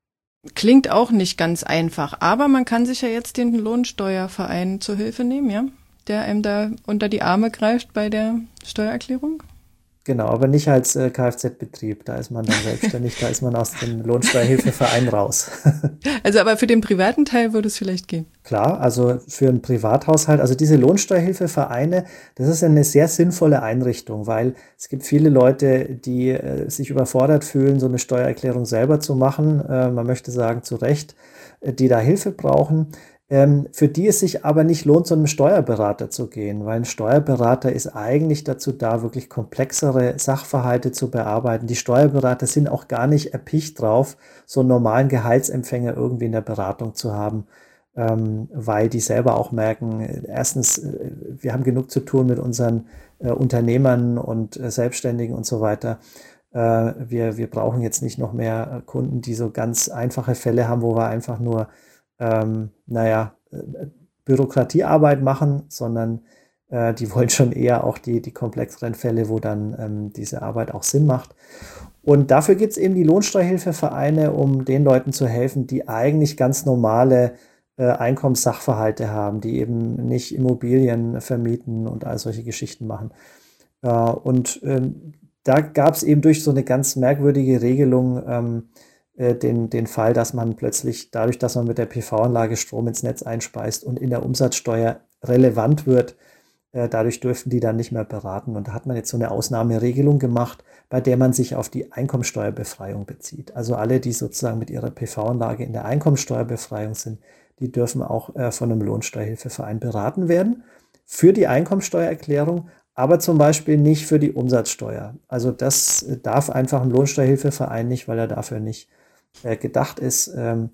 Klingt auch nicht ganz einfach, aber man kann sich ja jetzt den Lohnsteuerverein zur Hilfe nehmen, ja, der einem da unter die Arme greift bei der Steuererklärung. Genau, aber nicht als äh, Kfz-Betrieb. Da ist man dann selbstständig, da ist man aus dem Lohnsteuerhilfeverein raus. Also aber für den privaten Teil würde es vielleicht gehen. Klar, also für einen Privathaushalt, also diese Lohnsteuerhilfevereine, das ist eine sehr sinnvolle Einrichtung, weil es gibt viele Leute, die äh, sich überfordert fühlen, so eine Steuererklärung selber zu machen. Äh, man möchte sagen, zu Recht, äh, die da Hilfe brauchen. Ähm, für die es sich aber nicht lohnt, zu einem Steuerberater zu gehen, weil ein Steuerberater ist eigentlich dazu da, wirklich komplexere Sachverhalte zu bearbeiten. Die Steuerberater sind auch gar nicht erpicht drauf, so einen normalen Gehaltsempfänger irgendwie in der Beratung zu haben, ähm, weil die selber auch merken, erstens, äh, wir haben genug zu tun mit unseren äh, Unternehmern und äh, Selbstständigen und so weiter. Äh, wir, wir brauchen jetzt nicht noch mehr Kunden, die so ganz einfache Fälle haben, wo wir einfach nur Ähm, naja, äh, Bürokratiearbeit machen, sondern äh, die wollen schon eher auch die, die komplexeren Fälle, wo dann ähm, diese Arbeit auch Sinn macht. Und dafür gibt es eben die Lohnsteuerhilfevereine, um den Leuten zu helfen, die eigentlich ganz normale äh, Einkommenssachverhalte haben, die eben nicht Immobilien vermieten und all solche Geschichten machen. Äh, und ähm, da gab es eben durch so eine ganz merkwürdige Regelung ähm, Den, den Fall, dass man plötzlich dadurch, dass man mit der P V-Anlage Strom ins Netz einspeist und in der Umsatzsteuer relevant wird, äh, dadurch dürften die dann nicht mehr beraten. Und da hat man jetzt so eine Ausnahmeregelung gemacht, bei der man sich auf die Einkommensteuerbefreiung bezieht. Also alle, die sozusagen mit ihrer P V-Anlage in der Einkommensteuerbefreiung sind, die dürfen auch äh, von einem Lohnsteuerhilfeverein beraten werden für die Einkommensteuererklärung, aber zum Beispiel nicht für die Umsatzsteuer. Also das äh, darf einfach ein Lohnsteuerhilfeverein nicht, weil er dafür nicht gedacht ist.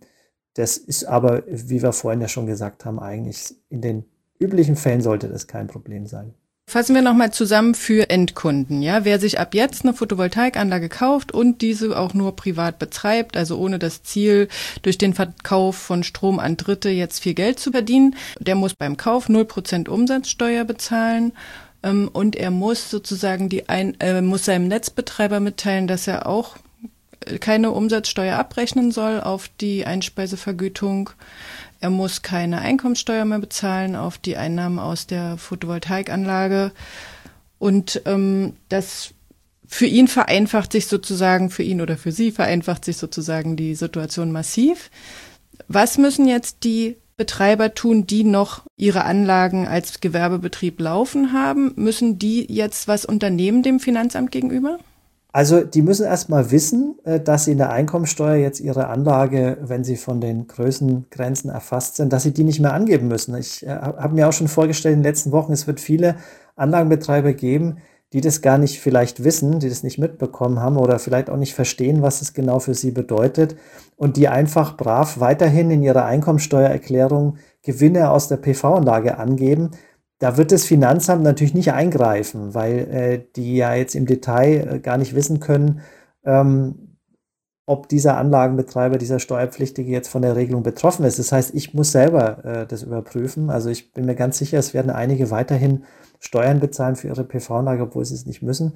Das ist aber, wie wir vorhin ja schon gesagt haben, eigentlich in den üblichen Fällen sollte das kein Problem sein. Fassen wir nochmal zusammen für Endkunden. Ja, wer sich ab jetzt eine Photovoltaikanlage kauft und diese auch nur privat betreibt, also ohne das Ziel, durch den Verkauf von Strom an Dritte jetzt viel Geld zu verdienen, der muss beim Kauf null Prozent Umsatzsteuer bezahlen. Und er muss sozusagen die ein, äh, muss seinem Netzbetreiber mitteilen, dass er auch keine Umsatzsteuer abrechnen soll auf die Einspeisevergütung. Er muss keine Einkommensteuer mehr bezahlen auf die Einnahmen aus der Photovoltaikanlage. Und ähm, das für ihn vereinfacht sich sozusagen, für ihn oder für sie vereinfacht sich sozusagen die Situation massiv. Was müssen jetzt die Betreiber tun, die noch ihre Anlagen als Gewerbebetrieb laufen haben? Müssen die jetzt was unternehmen dem Finanzamt gegenüber? Also die müssen erstmal wissen, dass sie in der Einkommensteuer jetzt ihre Anlage, wenn sie von den Größengrenzen erfasst sind, dass sie die nicht mehr angeben müssen. Ich äh, habe mir auch schon vorgestellt in den letzten Wochen, es wird viele Anlagenbetreiber geben, die das gar nicht vielleicht wissen, die das nicht mitbekommen haben oder vielleicht auch nicht verstehen, was es genau für sie bedeutet und die einfach brav weiterhin in ihrer Einkommensteuererklärung Gewinne aus der P V-Anlage angeben. Da wird das Finanzamt natürlich nicht eingreifen, weil äh, die ja jetzt im Detail äh, gar nicht wissen können, ähm, ob dieser Anlagenbetreiber, dieser Steuerpflichtige jetzt von der Regelung betroffen ist. Das heißt, ich muss selber äh, das überprüfen. Also ich bin mir ganz sicher, es werden einige weiterhin Steuern bezahlen für ihre P V-Anlage, obwohl sie es nicht müssen.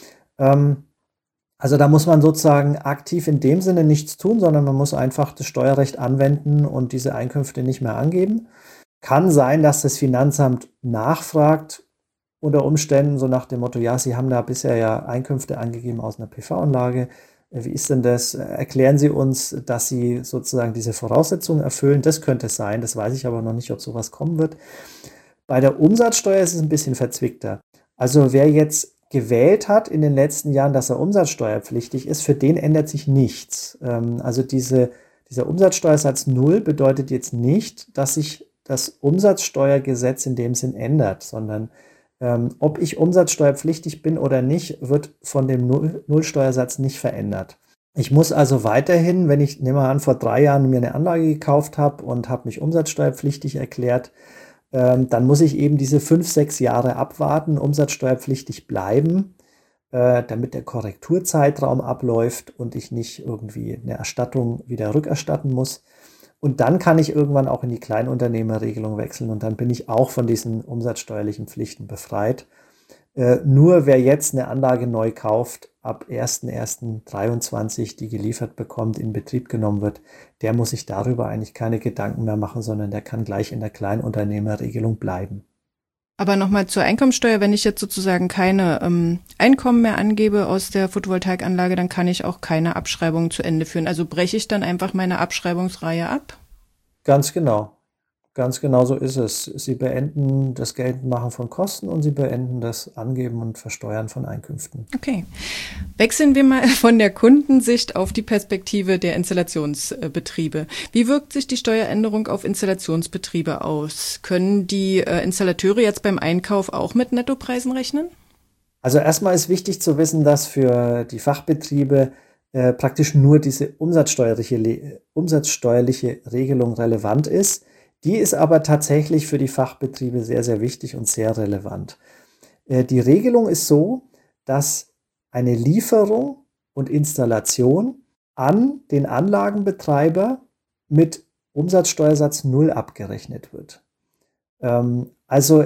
Ähm, also da muss man sozusagen aktiv in dem Sinne nichts tun, sondern man muss einfach das Steuerrecht anwenden und diese Einkünfte nicht mehr angeben. Kann sein, dass das Finanzamt nachfragt, unter Umständen so nach dem Motto, ja, Sie haben da bisher ja Einkünfte angegeben aus einer P V-Anlage. Wie ist denn das? Erklären Sie uns, dass Sie sozusagen diese Voraussetzungen erfüllen. Das könnte es sein, das weiß ich aber noch nicht, ob sowas kommen wird. Bei der Umsatzsteuer ist es ein bisschen verzwickter. Also wer jetzt gewählt hat in den letzten Jahren, dass er umsatzsteuerpflichtig ist, für den ändert sich nichts. Also diese, dieser Umsatzsteuersatz null bedeutet jetzt nicht, dass sich das Umsatzsteuergesetz in dem Sinn ändert, sondern Ähm, ob ich umsatzsteuerpflichtig bin oder nicht, wird von dem Null- Nullsteuersatz nicht verändert. Ich muss also weiterhin, wenn ich, nehmen wir an, vor drei Jahren mir eine Anlage gekauft habe und habe mich umsatzsteuerpflichtig erklärt, ähm, dann muss ich eben diese fünf, sechs Jahre abwarten, umsatzsteuerpflichtig bleiben, äh, damit der Korrekturzeitraum abläuft und ich nicht irgendwie eine Erstattung wieder rückerstatten muss. Und dann kann ich irgendwann auch in die Kleinunternehmerregelung wechseln und dann bin ich auch von diesen umsatzsteuerlichen Pflichten befreit. Äh, nur wer jetzt eine Anlage neu kauft, ab erster erster dreiundzwanzig, die geliefert bekommt, in Betrieb genommen wird, der muss sich darüber eigentlich keine Gedanken mehr machen, sondern der kann gleich in der Kleinunternehmerregelung bleiben. Aber nochmal zur Einkommensteuer, wenn ich jetzt sozusagen keine ähm, Einkommen mehr angebe aus der Photovoltaikanlage, dann kann ich auch keine Abschreibung zu Ende führen. Also breche ich dann einfach meine Abschreibungsreihe ab? Ganz genau. Ganz genau so ist es. Sie beenden das Geltendmachen von Kosten und Sie beenden das Angeben und Versteuern von Einkünften. Okay. Wechseln wir mal von der Kundensicht auf die Perspektive der Installationsbetriebe. Wie wirkt sich die Steueränderung auf Installationsbetriebe aus? Können die äh, Installateure jetzt beim Einkauf auch mit Nettopreisen rechnen? Also erstmal ist wichtig zu wissen, dass für die Fachbetriebe äh, praktisch nur diese umsatzsteuerliche, umsatzsteuerliche Regelung relevant ist. Die ist aber tatsächlich für die Fachbetriebe sehr, sehr wichtig und sehr relevant. Äh, die Regelung ist so, dass eine Lieferung und Installation an den Anlagenbetreiber mit Umsatzsteuersatz null abgerechnet wird. Ähm, also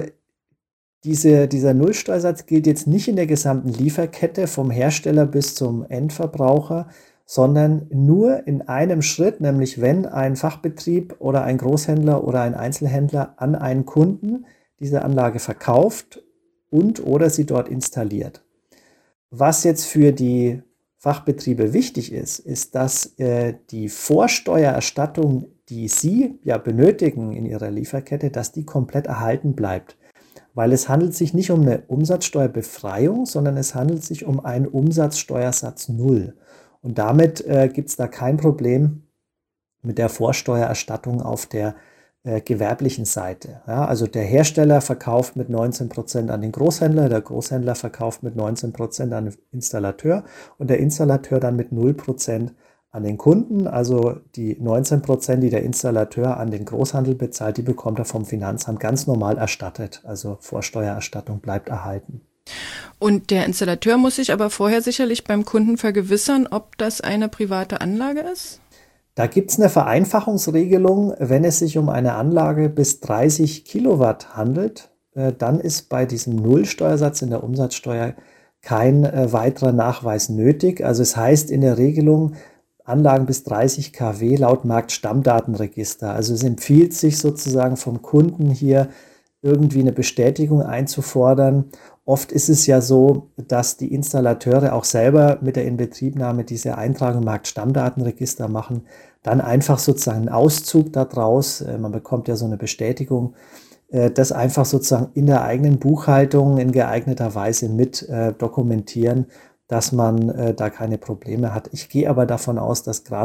diese, dieser Nullsteuersatz gilt jetzt nicht in der gesamten Lieferkette vom Hersteller bis zum Endverbraucher, sondern nur in einem Schritt, nämlich wenn ein Fachbetrieb oder ein Großhändler oder ein Einzelhändler an einen Kunden diese Anlage verkauft und oder sie dort installiert. Was jetzt für die Fachbetriebe wichtig ist, ist, dass äh, die Vorsteuererstattung, die Sie ja benötigen in Ihrer Lieferkette, dass die komplett erhalten bleibt. Weil es handelt sich nicht um eine Umsatzsteuerbefreiung, sondern es handelt sich um einen Umsatzsteuersatz null. Und damit äh, gibt es da kein Problem mit der Vorsteuererstattung auf der äh, gewerblichen Seite. Ja, also der Hersteller verkauft mit neunzehn Prozent an den Großhändler, der Großhändler verkauft mit neunzehn Prozent an den Installateur und der Installateur dann mit null Prozent an den Kunden. Also die neunzehn Prozent, die der Installateur an den Großhandel bezahlt, die bekommt er vom Finanzamt ganz normal erstattet. Also Vorsteuererstattung bleibt erhalten. Und der Installateur muss sich aber vorher sicherlich beim Kunden vergewissern, ob das eine private Anlage ist? Da gibt es eine Vereinfachungsregelung, wenn es sich um eine Anlage bis dreißig Kilowatt handelt, äh, dann ist bei diesem Nullsteuersatz in der Umsatzsteuer kein äh, weiterer Nachweis nötig. Also es heißt in der Regelung Anlagen bis dreißig Kilowatt laut Marktstammdatenregister. Also es empfiehlt sich sozusagen vom Kunden hier irgendwie eine Bestätigung einzufordern. Oft ist es ja so, dass die Installateure auch selber mit der Inbetriebnahme diese Eintragung im Marktstammdatenregister machen, dann einfach sozusagen einen Auszug daraus, man bekommt ja so eine Bestätigung, das einfach sozusagen in der eigenen Buchhaltung in geeigneter Weise mit dokumentieren, dass man da keine Probleme hat. Ich gehe aber davon aus, dass gerade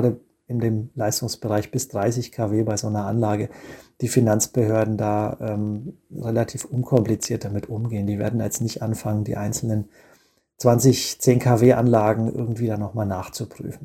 in dem Leistungsbereich bis dreißig Kilowatt bei so einer Anlage die Finanzbehörden da ähm, relativ unkompliziert damit umgehen. Die werden jetzt nicht anfangen, die einzelnen zwanzig zehn Kilowatt Anlagen irgendwie da nochmal nachzuprüfen.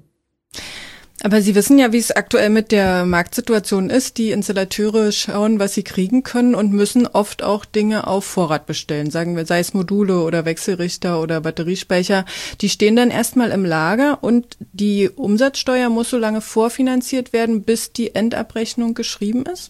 Aber Sie wissen ja, wie es aktuell mit der Marktsituation ist. Die Installateure schauen, was sie kriegen können und müssen oft auch Dinge auf Vorrat bestellen. Sagen wir, sei es Module oder Wechselrichter oder Batteriespeicher. Die stehen dann erstmal im Lager und die Umsatzsteuer muss so lange vorfinanziert werden, bis die Endabrechnung geschrieben ist?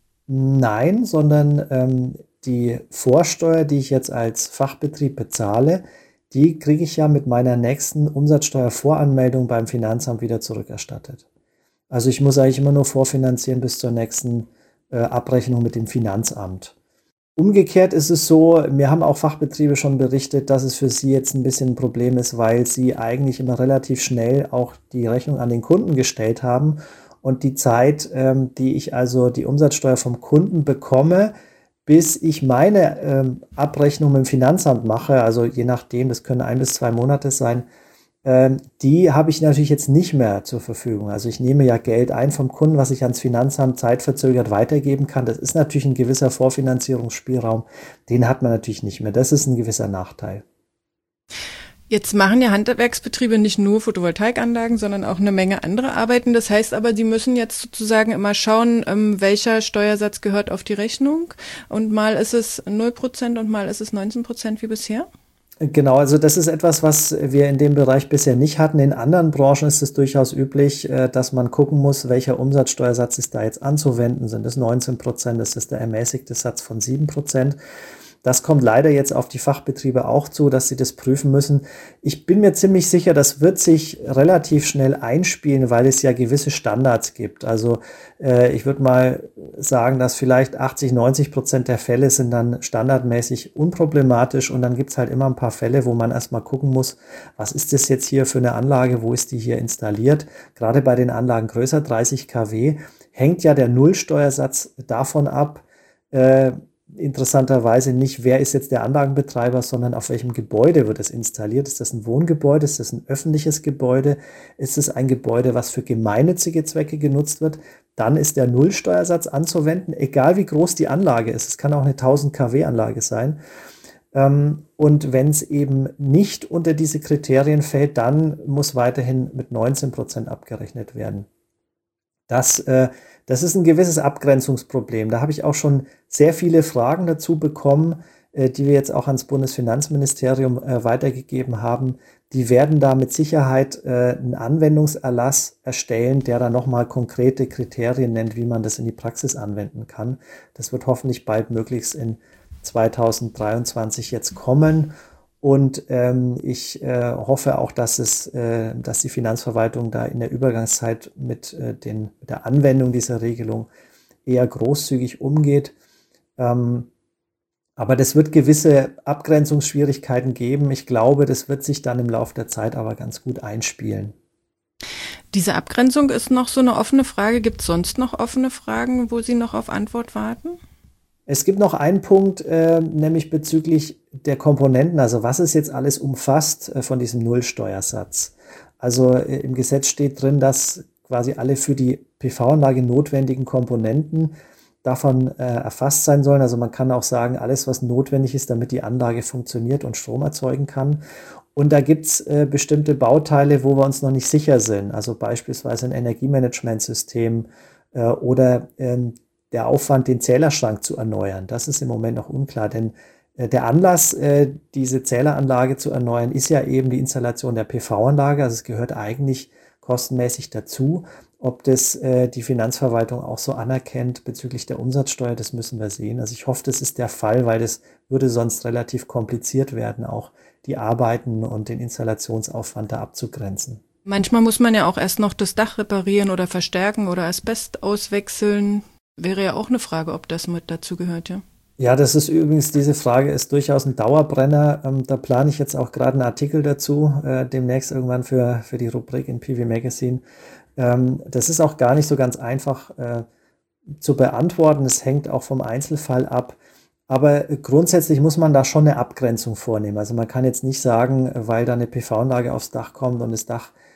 Nein, sondern ähm, die Vorsteuer, die ich jetzt als Fachbetrieb bezahle, die kriege ich ja mit meiner nächsten Umsatzsteuervoranmeldung beim Finanzamt wieder zurückerstattet. Also ich muss eigentlich immer nur vorfinanzieren bis zur nächsten äh, Abrechnung mit dem Finanzamt. Umgekehrt ist es so, mir haben auch Fachbetriebe schon berichtet, dass es für sie jetzt ein bisschen ein Problem ist, weil sie eigentlich immer relativ schnell auch die Rechnung an den Kunden gestellt haben und die Zeit, ähm, die ich also die Umsatzsteuer vom Kunden bekomme, bis ich meine ähm, Abrechnung mit dem Finanzamt mache, also je nachdem, das können ein bis zwei Monate sein, ähm, die habe ich natürlich jetzt nicht mehr zur Verfügung. Also ich nehme ja Geld ein vom Kunden, was ich ans Finanzamt zeitverzögert weitergeben kann. Das ist natürlich ein gewisser Vorfinanzierungsspielraum, den hat man natürlich nicht mehr. Das ist ein gewisser Nachteil. Jetzt machen ja Handwerksbetriebe nicht nur Photovoltaikanlagen, sondern auch eine Menge andere Arbeiten. Das heißt aber, sie müssen jetzt sozusagen immer schauen, ähm, welcher Steuersatz gehört auf die Rechnung. Und mal ist es null Prozent und mal ist es neunzehn Prozent wie bisher. Genau, also das ist etwas, was wir in dem Bereich bisher nicht hatten. In anderen Branchen ist es durchaus üblich, dass man gucken muss, welcher Umsatzsteuersatz ist da jetzt anzuwenden. Sind es neunzehn Prozent, ist das der ermäßigte Satz von sieben Prozent? Das kommt leider jetzt auf die Fachbetriebe auch zu, dass sie das prüfen müssen. Ich bin mir ziemlich sicher, das wird sich relativ schnell einspielen, weil es ja gewisse Standards gibt. Also äh, ich würde mal sagen, dass vielleicht achtzig, neunzig Prozent der Fälle sind dann standardmäßig unproblematisch und dann gibt es halt immer ein paar Fälle, wo man erstmal gucken muss, was ist das jetzt hier für eine Anlage, wo ist die hier installiert? Gerade bei den Anlagen größer dreißig Kilowatt hängt ja der Nullsteuersatz davon ab, äh, interessanterweise nicht, wer ist jetzt der Anlagenbetreiber, sondern auf welchem Gebäude wird es installiert. Ist das ein Wohngebäude? Ist das ein öffentliches Gebäude? Ist es ein Gebäude, was für gemeinnützige Zwecke genutzt wird? Dann ist der Nullsteuersatz anzuwenden, egal wie groß die Anlage ist. Es kann auch eine tausend Kilowatt Anlage sein. Und wenn es eben nicht unter diese Kriterien fällt, dann muss weiterhin mit neunzehn Prozent abgerechnet werden. Das, äh, das ist ein gewisses Abgrenzungsproblem. Da habe ich auch schon sehr viele Fragen dazu bekommen, äh, die wir jetzt auch ans Bundesfinanzministerium äh, weitergegeben haben. Die werden da mit Sicherheit äh, einen Anwendungserlass erstellen, der dann nochmal konkrete Kriterien nennt, wie man das in die Praxis anwenden kann. Das wird hoffentlich bald möglichst in zweitausenddreiundzwanzig jetzt kommen. Und ähm, ich äh, hoffe auch, dass es, äh, dass die Finanzverwaltung da in der Übergangszeit mit, äh, den, mit der Anwendung dieser Regelung eher großzügig umgeht. Ähm, aber das wird gewisse Abgrenzungsschwierigkeiten geben. Ich glaube, das wird sich dann im Laufe der Zeit aber ganz gut einspielen. Diese Abgrenzung ist noch so eine offene Frage. Gibt es sonst noch offene Fragen, wo Sie noch auf Antwort warten? Es gibt noch einen Punkt, äh, nämlich bezüglich der Komponenten, also was es jetzt alles umfasst äh, von diesem Nullsteuersatz. Also äh, im Gesetz steht drin, dass quasi alle für die P V-Anlage notwendigen Komponenten davon äh, erfasst sein sollen. Also man kann auch sagen, alles, was notwendig ist, damit die Anlage funktioniert und Strom erzeugen kann. Und da gibt's äh, bestimmte Bauteile, wo wir uns noch nicht sicher sind. Also beispielsweise ein Energiemanagementsystem äh, oder ähm, der Aufwand, den Zählerschrank zu erneuern. Das ist im Moment noch unklar, denn äh, der Anlass, äh, diese Zähleranlage zu erneuern, ist ja eben die Installation der P V-Anlage. Also es gehört eigentlich kostenmäßig dazu. Ob das äh, die Finanzverwaltung auch so anerkennt bezüglich der Umsatzsteuer, das müssen wir sehen. Also ich hoffe, das ist der Fall, weil das würde sonst relativ kompliziert werden, auch die Arbeiten und den Installationsaufwand da abzugrenzen. Manchmal muss man ja auch erst noch das Dach reparieren oder verstärken oder Asbest auswechseln. Wäre ja auch eine Frage, ob das mit dazu gehört, ja. Ja, das ist übrigens, diese Frage ist durchaus ein Dauerbrenner. Ähm, da plane ich jetzt auch gerade einen Artikel dazu, äh, demnächst irgendwann für, für die Rubrik in P V Magazine. Ähm, das ist auch gar nicht so ganz einfach äh, zu beantworten. Es hängt auch vom Einzelfall ab. Aber grundsätzlich muss man da schon eine Abgrenzung vornehmen. Also man kann jetzt nicht sagen, weil da eine P V-Anlage aufs Dach kommt und das Dach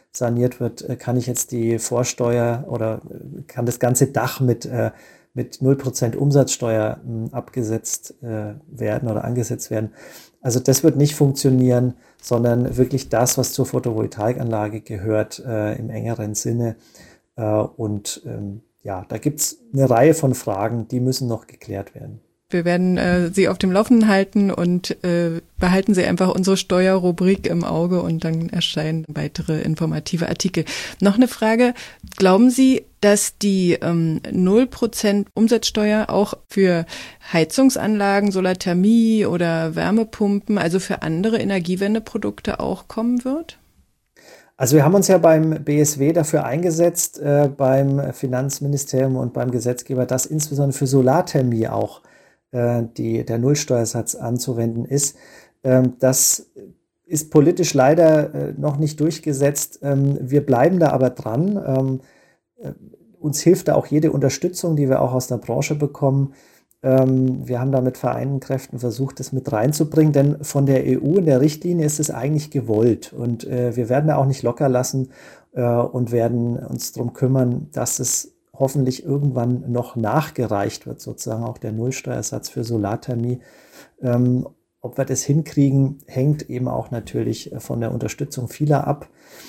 saniert wird, äh, kann ich jetzt die Vorsteuer oder äh, kann das ganze Dach mit, äh, mit null Prozent Umsatzsteuer mh, abgesetzt äh, werden oder angesetzt werden. Also das wird nicht funktionieren, sondern wirklich das, was zur Photovoltaikanlage gehört, äh, im engeren Sinne. Äh, und ähm, ja, da gibt's eine Reihe von Fragen, die müssen noch geklärt werden. Wir werden äh, Sie auf dem Laufenden halten und äh, behalten Sie einfach unsere Steuerrubrik im Auge und dann erscheinen weitere informative Artikel. Noch eine Frage. Glauben Sie, dass die ähm, null Prozent Umsatzsteuer auch für Heizungsanlagen, Solarthermie oder Wärmepumpen, also für andere Energiewendeprodukte auch kommen wird? Also wir haben uns ja beim B S W dafür eingesetzt, äh, beim Finanzministerium und beim Gesetzgeber, dass insbesondere für Solarthermie auch Die, der Nullsteuersatz anzuwenden ist. Das ist politisch leider noch nicht durchgesetzt. Wir bleiben da aber dran. Uns hilft da auch jede Unterstützung, die wir auch aus der Branche bekommen. Wir haben da mit vereinten Kräften versucht, das mit reinzubringen, denn von der E U in der Richtlinie ist es eigentlich gewollt. Und wir werden da auch nicht locker lassen und werden uns darum kümmern, dass es hoffentlich irgendwann noch nachgereicht wird, sozusagen auch der Nullsteuersatz für Solarthermie. Ähm, ob wir das hinkriegen, hängt eben auch natürlich von der Unterstützung vieler ab.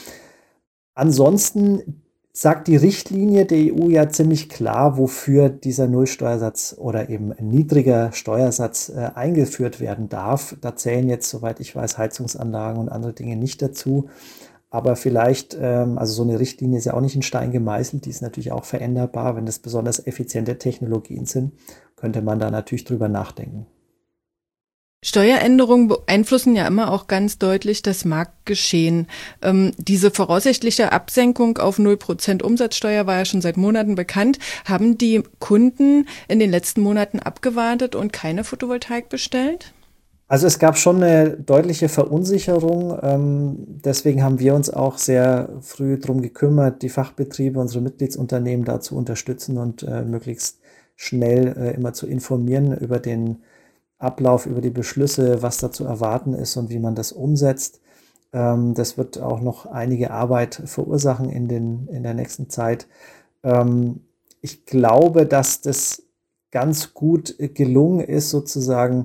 Ansonsten sagt die Richtlinie der E U ja ziemlich klar, wofür dieser Nullsteuersatz oder eben ein niedriger Steuersatz äh, eingeführt werden darf. Da zählen jetzt, soweit ich weiß, Heizungsanlagen und andere Dinge nicht dazu. Aber vielleicht, ähm, also so eine Richtlinie ist ja auch nicht in Stein gemeißelt, die ist natürlich auch veränderbar. Wenn das besonders effiziente Technologien sind, könnte man da natürlich drüber nachdenken. Steueränderungen beeinflussen ja immer auch ganz deutlich das Marktgeschehen. Ähm, diese voraussichtliche Absenkung auf null Prozent Umsatzsteuer war ja schon seit Monaten bekannt. Haben die Kunden in den letzten Monaten abgewartet und keine Photovoltaik bestellt? Also es gab schon eine deutliche Verunsicherung. Ähm, deswegen haben wir uns auch sehr früh darum gekümmert, die Fachbetriebe, unsere Mitgliedsunternehmen da zu unterstützen und äh, möglichst schnell äh, immer zu informieren über den Ablauf, über die Beschlüsse, was da zu erwarten ist und wie man das umsetzt. Ähm, das wird auch noch einige Arbeit verursachen in, den, in der nächsten Zeit. Ähm, ich glaube, dass das ganz gut gelungen ist, sozusagen,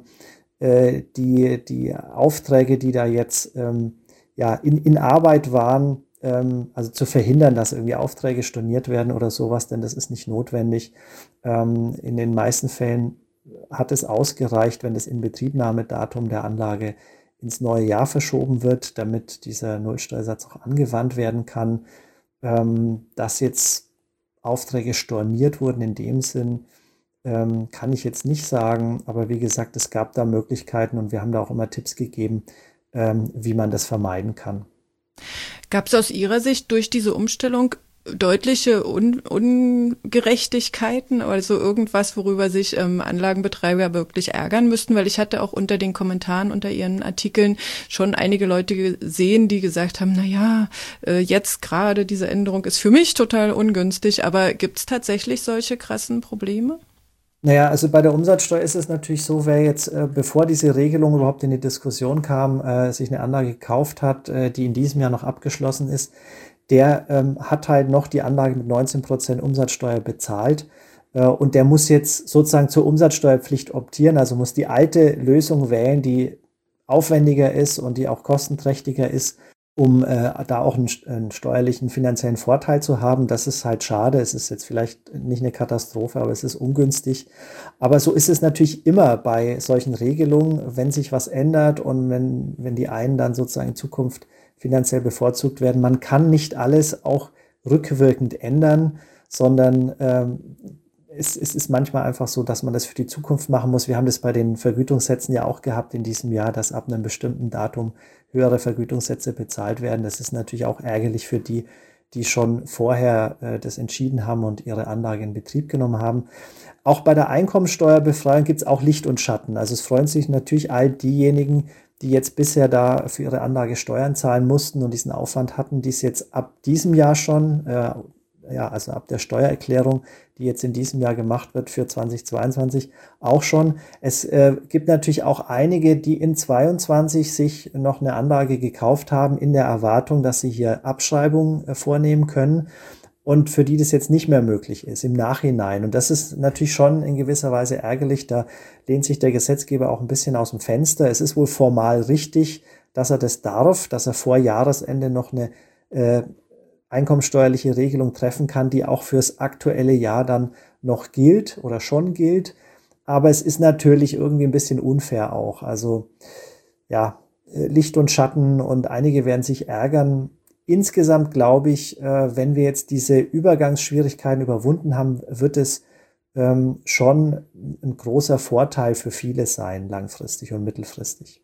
Die, die Aufträge, die da jetzt ähm, ja, in, in Arbeit waren, ähm, also zu verhindern, dass irgendwie Aufträge storniert werden oder sowas, denn das ist nicht notwendig. Ähm, in den meisten Fällen hat es ausgereicht, wenn das Inbetriebnahmedatum der Anlage ins neue Jahr verschoben wird, damit dieser Nullsteuersatz auch angewandt werden kann. Ähm, dass jetzt Aufträge storniert wurden in dem Sinn, Ähm, kann ich jetzt nicht sagen, aber wie gesagt, es gab da Möglichkeiten und wir haben da auch immer Tipps gegeben, ähm, wie man das vermeiden kann. Gab es aus Ihrer Sicht durch diese Umstellung deutliche Un- Ungerechtigkeiten, also irgendwas, worüber sich ähm, Anlagenbetreiber wirklich ärgern müssten? Weil ich hatte auch unter den Kommentaren unter Ihren Artikeln schon einige Leute gesehen, die gesagt haben, na ja, äh, jetzt gerade diese Änderung ist für mich total ungünstig, aber gibt es tatsächlich solche krassen Probleme? Naja, also bei der Umsatzsteuer ist es natürlich so, wer jetzt, äh, bevor diese Regelung überhaupt in die Diskussion kam, äh, sich eine Anlage gekauft hat, äh, die in diesem Jahr noch abgeschlossen ist, der ähm, hat halt noch die Anlage mit neunzehn Prozent Umsatzsteuer bezahlt äh, und der muss jetzt sozusagen zur Umsatzsteuerpflicht optieren, also muss die alte Lösung wählen, die aufwendiger ist und die auch kostenträchtiger ist, um äh, da auch einen, einen steuerlichen finanziellen Vorteil zu haben. Das ist halt schade. Es ist jetzt vielleicht nicht eine Katastrophe, aber es ist ungünstig. Aber so ist es natürlich immer bei solchen Regelungen, wenn sich was ändert und wenn, wenn die einen dann sozusagen in Zukunft finanziell bevorzugt werden. Man kann nicht alles auch rückwirkend ändern, sondern ähm, es, es ist manchmal einfach so, dass man das für die Zukunft machen muss. Wir haben das bei den Vergütungssätzen ja auch gehabt in diesem Jahr, dass ab einem bestimmten Datum höhere Vergütungssätze bezahlt werden. Das ist natürlich auch ärgerlich für die, die schon vorher äh, das entschieden haben und ihre Anlage in Betrieb genommen haben. Auch bei der Einkommensteuerbefreiung gibt es auch Licht und Schatten. Also es freuen sich natürlich all diejenigen, die jetzt bisher da für ihre Anlage Steuern zahlen mussten und diesen Aufwand hatten, die es jetzt ab diesem Jahr schon, äh, ja, also ab der Steuererklärung, die jetzt in diesem Jahr gemacht wird für zweitausendzweiundzwanzig, auch schon. Es äh, gibt natürlich auch einige, die in zweiundzwanzig sich noch eine Anlage gekauft haben, in der Erwartung, dass sie hier Abschreibungen äh, vornehmen können und für die das jetzt nicht mehr möglich ist im Nachhinein. Und das ist natürlich schon in gewisser Weise ärgerlich. Da lehnt sich der Gesetzgeber auch ein bisschen aus dem Fenster. Es ist wohl formal richtig, dass er das darf, dass er vor Jahresende noch eine äh, einkommensteuerliche Regelung treffen kann, die auch fürs aktuelle Jahr dann noch gilt oder schon gilt. Aber es ist natürlich irgendwie ein bisschen unfair auch. Also ja, Licht und Schatten und einige werden sich ärgern. Insgesamt glaube ich, wenn wir jetzt diese Übergangsschwierigkeiten überwunden haben, wird es ähm, schon ein großer Vorteil für viele sein, langfristig und mittelfristig.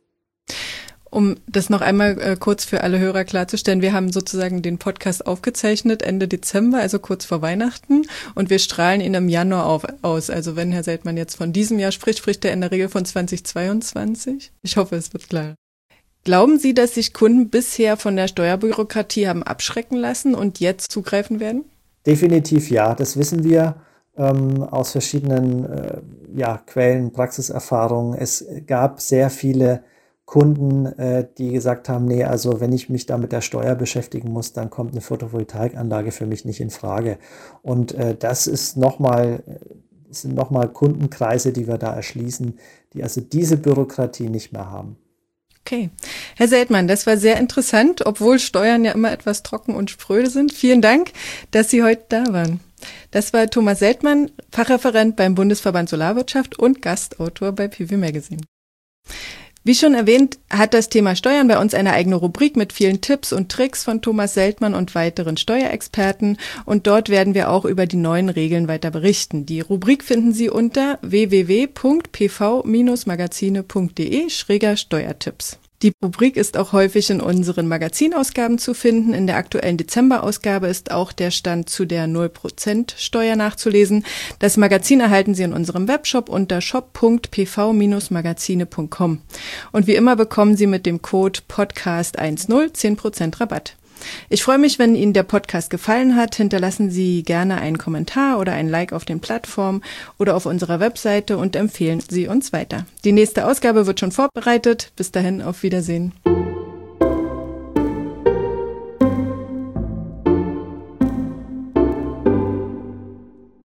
Um das noch einmal äh, kurz für alle Hörer klarzustellen, wir haben sozusagen den Podcast aufgezeichnet Ende Dezember, also kurz vor Weihnachten, und wir strahlen ihn im Januar auf, aus. Also wenn Herr Seltmann jetzt von diesem Jahr spricht, spricht er in der Regel von zweitausendzweiundzwanzig. Ich hoffe, es wird klar. Glauben Sie, dass sich Kunden bisher von der Steuerbürokratie haben abschrecken lassen und jetzt zugreifen werden? Definitiv ja, das wissen wir ähm, aus verschiedenen äh, ja, Quellen, Praxiserfahrungen. Es gab sehr viele Kunden, äh, die gesagt haben, nee, also wenn ich mich da mit der Steuer beschäftigen muss, dann kommt eine Photovoltaikanlage für mich nicht in Frage. Und äh, das ist nochmal, das sind nochmal Kundenkreise, die wir da erschließen, die also diese Bürokratie nicht mehr haben. Okay. Herr Seltmann, das war sehr interessant, obwohl Steuern ja immer etwas trocken und spröde sind. Vielen Dank, dass Sie heute da waren. Das war Thomas Seltmann, Fachreferent beim Bundesverband Solarwirtschaft und Gastautor bei P V Magazine. Wie schon erwähnt, hat das Thema Steuern bei uns eine eigene Rubrik mit vielen Tipps und Tricks von Thomas Seltmann und weiteren Steuerexperten. Und dort werden wir auch über die neuen Regeln weiter berichten. Die Rubrik finden Sie unter w w w punkt p v Bindestrich magazine punkt d e schräger Steuertipps. Die Rubrik ist auch häufig in unseren Magazinausgaben zu finden. In der aktuellen Dezemberausgabe ist auch der Stand zu der null Prozent Steuer nachzulesen. Das Magazin erhalten Sie in unserem Webshop unter shop punkt p v Bindestrich magazine punkt com. Und wie immer bekommen Sie mit dem Code Podcast zehn zehn Prozent Rabatt. Ich freue mich, wenn Ihnen der Podcast gefallen hat. Hinterlassen Sie gerne einen Kommentar oder ein Like auf den Plattformen oder auf unserer Webseite und empfehlen Sie uns weiter. Die nächste Ausgabe wird schon vorbereitet. Bis dahin, auf Wiedersehen.